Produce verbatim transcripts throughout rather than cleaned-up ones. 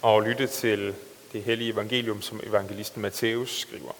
og lytte til det hellige evangelium, som evangelisten Matthæus skriver.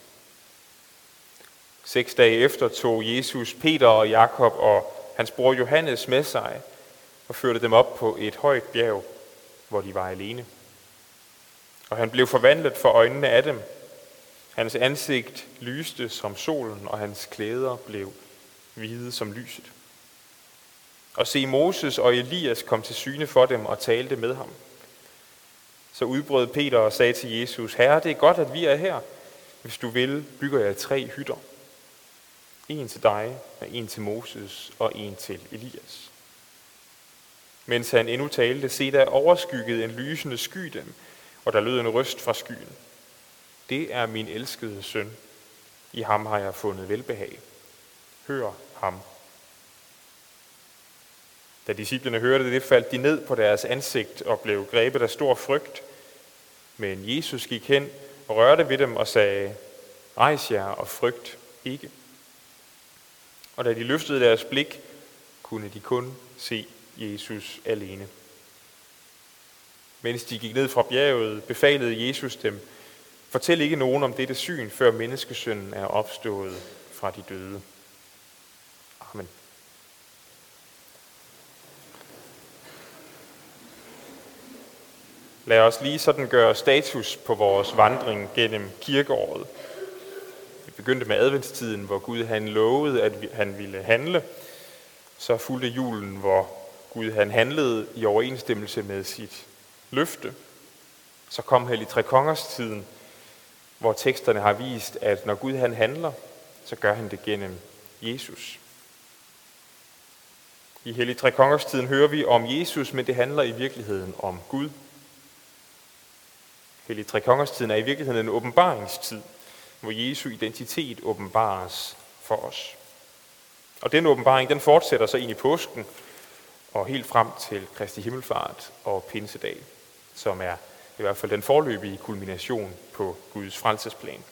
Seks dage efter tog Jesus Peter og Jakob og hans bror Johannes med sig og førte dem op på et højt bjerg, hvor de var alene. Og han blev forvandlet for øjnene af dem. Hans ansigt lyste som solen, og hans klæder blev hvide som lyset. Og se, Moses og Elias kom til syne for dem og talte med ham. Så udbrød Peter og sagde til Jesus: Herre, det er godt, at vi er her. Hvis du vil, bygger jeg tre hytter. En til dig, og en til Moses, og en til Elias. Mens han endnu talte, se, der overskyggede en lysende sky dem, og der lød en røst fra skyen. Det er min elskede søn. I ham har jeg fundet velbehag. Hør ham. Da disciplene hørte det, faldt de ned på deres ansigt og blev grebet af stor frygt. Men Jesus gik hen og rørte ved dem og sagde: Rejs jer og frygt ikke. Og da de løftede deres blik, kunne de kun se Jesus alene. Mens de gik ned fra bjerget, befalede Jesus dem: Fortæl ikke nogen om dette syn, før menneskesønnen er opstået fra de døde. Amen. Lad os lige sådan gøre status på vores vandring gennem kirkeåret. Vi begyndte med adventstiden, hvor Gud han lovede, at han ville handle. Så fulgte julen, hvor Gud han handlede i overensstemmelse med sit løfte. Så kom Hellig Tre Kongers tiden, hvor teksterne har vist, at når Gud han handler, så gør han det gennem Jesus. I Hellig Tre Kongers tiden hører vi om Jesus, men det handler i virkeligheden om Gud. Hellig Tre Kongers tiden er i virkeligheden en åbenbaringstid, hvor Jesu identitet åbenbares for os. Og den åbenbaring, den fortsætter så ind i påsken og helt frem til Kristi himmelfart og pinsedag, som er i hvert fald den forløbige kulmination på Guds frelsesplan.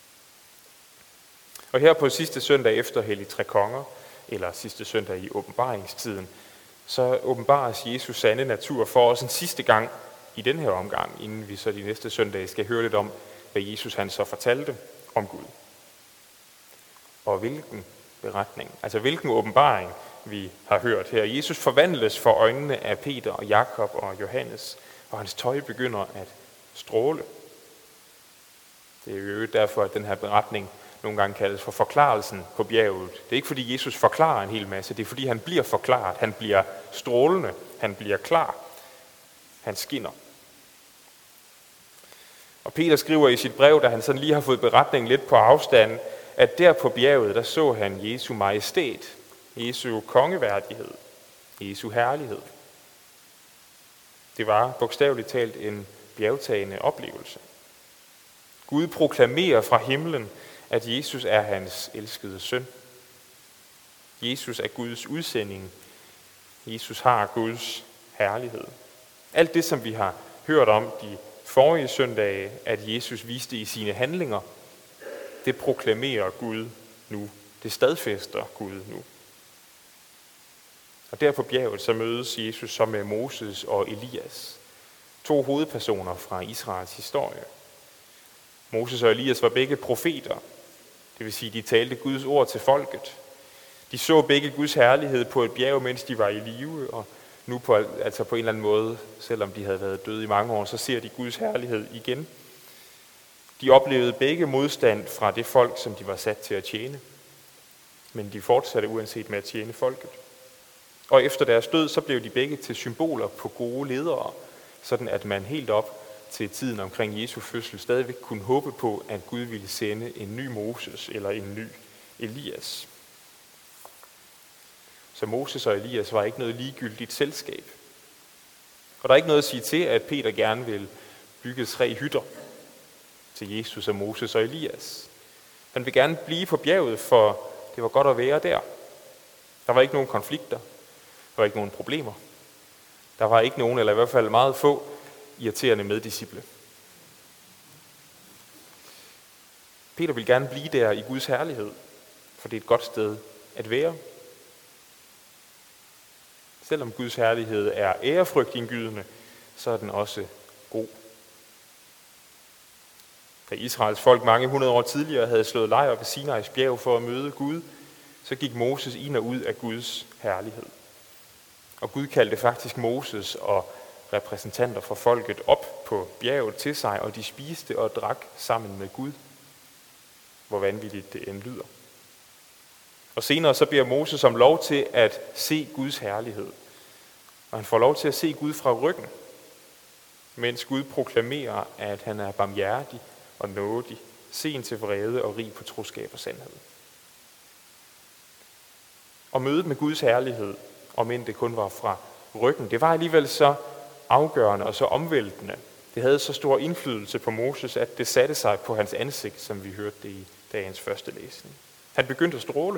Og her på sidste søndag efter Hellig Tre Konger, eller sidste søndag i åbenbaringstiden, så åbenbares Jesus sande natur for os en sidste gang i den her omgang, inden vi så de næste søndage skal høre lidt om, hvad Jesus han så fortalte om Gud. Og hvilken beretning, altså hvilken åbenbaring vi har hørt her. Jesus forvandles for øjnene af Peter og Jakob og Johannes, og hans tøj begynder at stråle. Det er jo derfor, at den her beretning nogle gange kaldes for forklarelsen på bjerget. Det er ikke fordi Jesus forklarer en hel masse, det er fordi han bliver forklaret, han bliver strålende, han bliver klar, han skinner. Og Peter skriver i sit brev, da han sådan lige har fået beretningen lidt på afstand, at der på bjerget, der så han Jesu majestæt, Jesu kongeværdighed, Jesu herlighed. Det var bogstaveligt talt en bjergtagende oplevelse. Gud proklamerer fra himlen, at Jesus er hans elskede søn. Jesus er Guds udsending. Jesus har Guds herlighed. Alt det, som vi har hørt om de forrige søndage, at Jesus viste i sine handlinger, det proklamerer Gud nu. Det stadfæster Gud nu. Og der på bjerget, så mødes Jesus så med Moses og Elias. To hovedpersoner fra Israels historie. Moses og Elias var begge profeter. Det vil sige, de talte Guds ord til folket. De så begge Guds herlighed på et bjerg, mens de var i live, og nu på, altså på en eller anden måde, selvom de havde været døde i mange år, så ser de Guds herlighed igen. De oplevede begge modstand fra det folk, som de var sat til at tjene. Men de fortsatte uanset med at tjene folket. Og efter deres død, så blev de begge til symboler på gode ledere, sådan at man helt op til tiden omkring Jesu fødsel stadigvæk kunne håbe på, at Gud ville sende en ny Moses eller en ny Elias. Så Moses og Elias var ikke noget ligegyldigt selskab. Og der er ikke noget at sige til, at Peter gerne vil bygge tre hytter til Jesus og Moses og Elias. Han vil gerne blive på bjerget, for det var godt at være der. Der var ikke nogen konflikter. Der var ikke nogen problemer. Der var ikke nogen, eller i hvert fald meget få, irriterende meddisciple. Peter vil gerne blive der i Guds herlighed, for det er et godt sted at være. Selvom Guds herlighed er ærefrygtindgydende, så er den også god. Da Israels folk mange hundrede år tidligere havde slået lejr ved Sinais bjerg for at møde Gud, så gik Moses ind og ud af Guds herlighed. Og Gud kaldte faktisk Moses og repræsentanter for folket op på bjerget til sig, og de spiste og drak sammen med Gud. Hvor vanvittigt det end lyder. Og senere så beder Moses om lov til at se Guds herlighed. Og han får lov til at se Gud fra ryggen, mens Gud proklamerer, at han er barmhjertig og nådig, sen til vrede og rig på troskab og sandhed. Og mødet med Guds herlighed, om end det kun var fra ryggen, det var alligevel så afgørende og så omvæltende. Det havde så stor indflydelse på Moses, at det satte sig på hans ansigt, som vi hørte det i dagens første læsning. Han begyndte at stråle.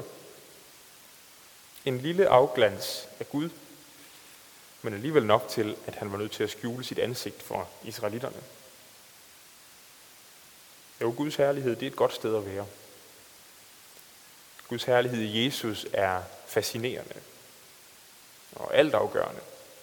En lille afglans af Gud, men alligevel nok til, at han var nødt til at skjule sit ansigt for israelitterne. Jo, Guds herlighed, det er et godt sted at være. Guds herlighed i Jesus er fascinerende og altafgørende.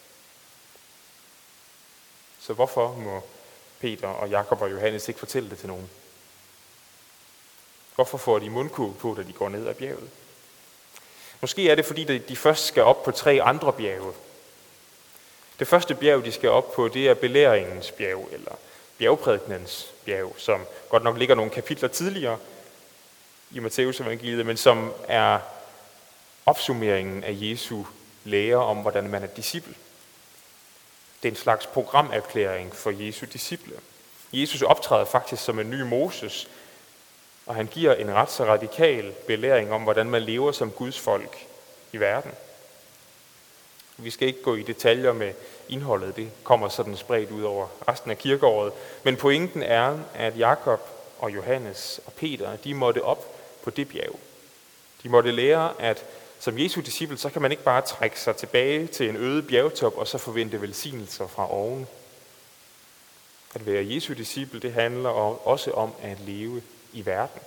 Så hvorfor må Peter og Jakob og Johannes ikke fortælle det til nogen? Hvorfor får de mundkurv på, da de går ned ad bjerget? Måske er det, fordi de først skal op på tre andre bjerge. Det første bjerg, de skal op på, det er belæringens bjerg, eller bjergprædiknens bjerg, som godt nok ligger nogle kapitler tidligere i Matteus evangeliet, men som er opsummeringen af Jesu lære om, hvordan man er disciple. Det er en slags programerklæring for Jesu disciple. Jesus optræder faktisk som en ny Moses, og han giver en ret så radikal belæring om, hvordan man lever som Guds folk i verden. Vi skal ikke gå i detaljer med indholdet, det kommer sådan spredt ud over resten af kirkeåret. Men pointen er, at Jakob og Johannes og Peter, de måtte op på det bjerg. De måtte lære, at som Jesu disciple, så kan man ikke bare trække sig tilbage til en øde bjergtop og så forvente velsignelser fra oven. At være Jesu disciple, det handler også om at leve i verden.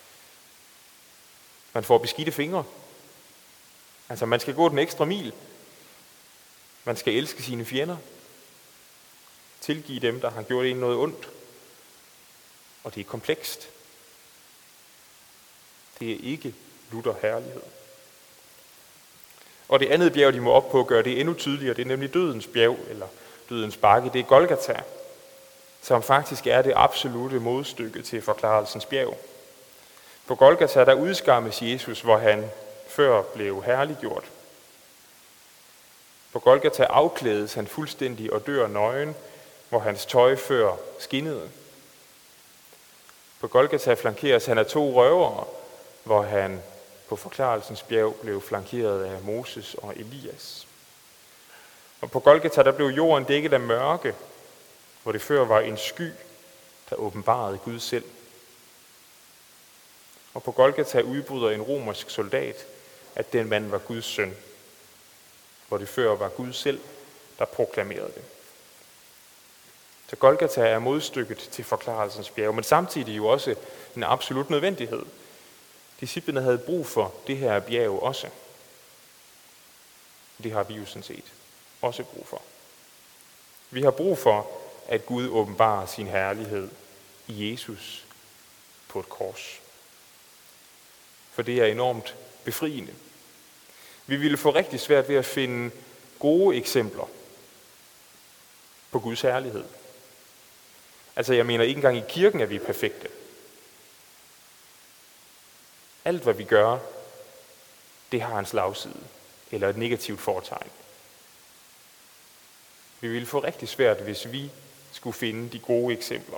Man får beskidte fingre. Altså man skal gå den ekstra mil. Man skal elske sine fjender. Tilgive dem, der har gjort en noget ondt. Og det er komplekst. Det er ikke lutter herlighed. Og det andet bjerg, de må op på, gør det endnu tydeligere. Det er nemlig dødens bjerg, eller dødens bakke. Det er Golgata, som faktisk er det absolute modstykke til forklarelsens bjerg. På Golgata, der udskammes Jesus, hvor han før blev herliggjort. På Golgata afklædes han fuldstændig og dør nøgen, hvor hans tøj før skinnede. På Golgata flankeres han af to røvere, hvor han på forklarelsens bjerg blev flankeret af Moses og Elias. Og på Golgata, der blev jorden dækket af mørke, hvor det før var en sky, der åbenbarede Gud selv. Og på Golgata udbryder en romersk soldat, at den mand var Guds søn, hvor det før var Gud selv, der proklamerede det. Så Golgata er modstykket til forklarelsens bjerg, men samtidig jo også en absolut nødvendighed. Disciplene havde brug for det her bjerg også. Det har vi jo sådan set også brug for. Vi har brug for, at Gud åbenbarer sin herlighed i Jesus på et kors. For det er enormt befriende. Vi ville få rigtig svært ved at finde gode eksempler på Guds herlighed. Altså jeg mener ikke engang i kirken, at vi er perfekte. Alt hvad vi gør, det har en slagside eller et negativt fortegn. Vi ville få rigtig svært, hvis vi skulle finde de gode eksempler.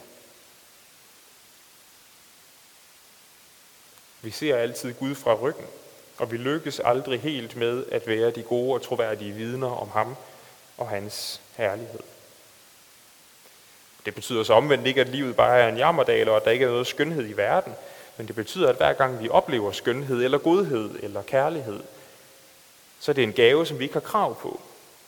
Vi ser altid Gud fra ryggen, og vi lykkes aldrig helt med at være de gode og troværdige vidner om ham og hans herlighed. Det betyder så omvendt ikke, at livet bare er en jammerdal, og at der ikke er noget skønhed i verden. Men det betyder, at hver gang vi oplever skønhed, eller godhed, eller kærlighed, så er det en gave, som vi ikke har krav på.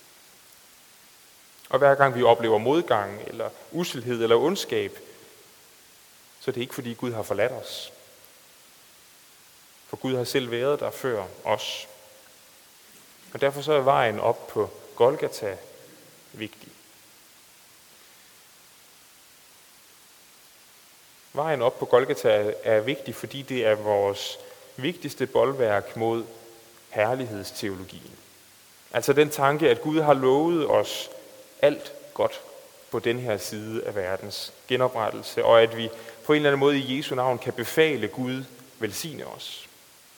Og hver gang vi oplever modgang, eller usselhed, eller ondskab, så er det ikke fordi Gud har forladt os. For Gud har selv været der før os. Og derfor så er vejen op på Golgata vigtig. Vejen op på Golgata er vigtig, fordi det er vores vigtigste bolværk mod herlighedsteologien. Altså den tanke, at Gud har lovet os alt godt på den her side af verdens genoprettelse, og at vi på en eller anden måde i Jesu navn kan befale Gud velsigne os.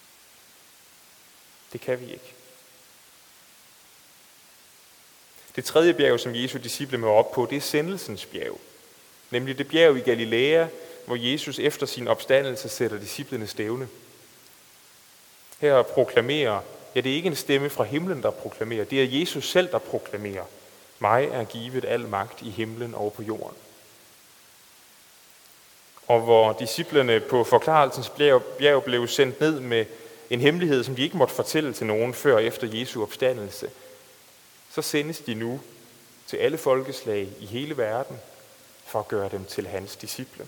Det kan vi ikke. Det tredje bjerg, som Jesu disciple møder op på, det er sendelsens bjerg. Nemlig det bjerg i Galilea, hvor Jesus efter sin opstandelse sætter disciplene stævne. Her proklamerer, ja, det er ikke en stemme fra himlen, der proklamerer, det er Jesus selv, der proklamerer: mig er givet al magt i himlen og på jorden. Og hvor disciplene på forklarelsens bjerg blev sendt ned med en hemmelighed, som de ikke måtte fortælle til nogen før efter Jesu opstandelse, så sendes de nu til alle folkeslag i hele verden for at gøre dem til hans disciple.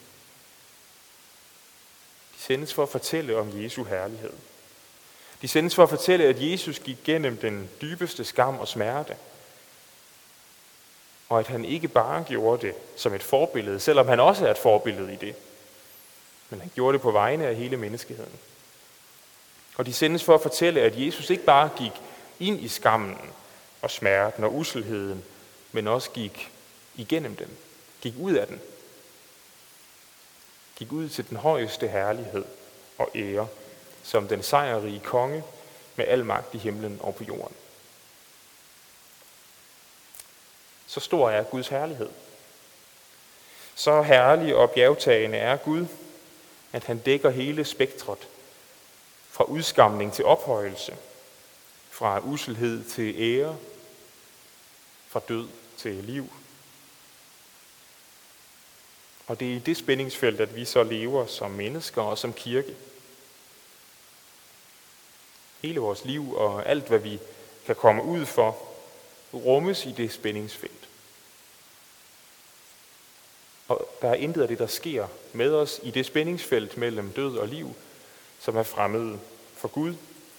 De sendes for at fortælle om Jesu herlighed. De sendes for at fortælle, at Jesus gik gennem den dybeste skam og smerte, og at han ikke bare gjorde det som et forbillede, selvom han også er et forbillede i det, men han gjorde det på vegne af hele menneskeheden. Og de sendes for at fortælle, at Jesus ikke bare gik ind i skammen og smerten og usselheden, men også gik igennem den, gik ud af den, gik ud til den højeste herlighed og ære, som den sejrrige konge med al magt i himlen og på jorden. Så stor er Guds herlighed. Så herlig og bjergtagende er Gud, at han dækker hele spektret, fra udskamning til ophøjelse, fra usselhed til ære, fra død til liv. Og det er i det spændingsfelt, at vi så lever som mennesker og som kirke. Hele vores liv og alt, hvad vi kan komme ud for, rummes i det spændingsfelt. Og der er intet af det, der sker med os i det spændingsfelt mellem død og liv, som er fremmed for Gud.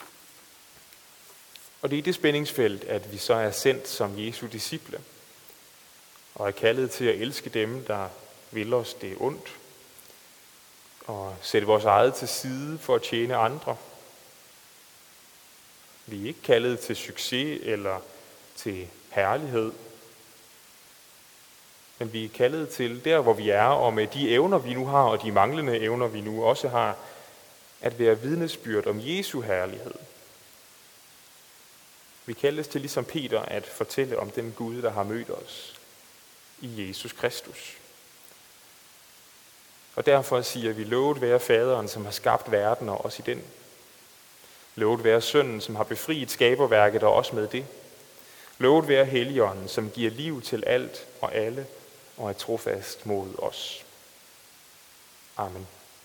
Og det er i det spændingsfelt, at vi så er sendt som Jesu disciple, og er kaldet til at elske dem, der vil os det ondt, og sætte vores eget til side for at tjene andre. Vi er ikke kaldet til succes eller til herlighed, men vi er kaldet til der, hvor vi er, og med de evner, vi nu har, og de manglende evner, vi nu også har, at være vidnesbyrd om Jesu herlighed. Vi kaldes til, ligesom Peter, at fortælle om den Gud, der har mødt os i Jesus Kristus. Og derfor siger vi, lovet være faderen, som har skabt verden og os i den. Lovet være sønnen, som har befriet skaberværket og også med det. Lovet være Helligånden, som giver liv til alt og alle og er trofast mod os. Amen.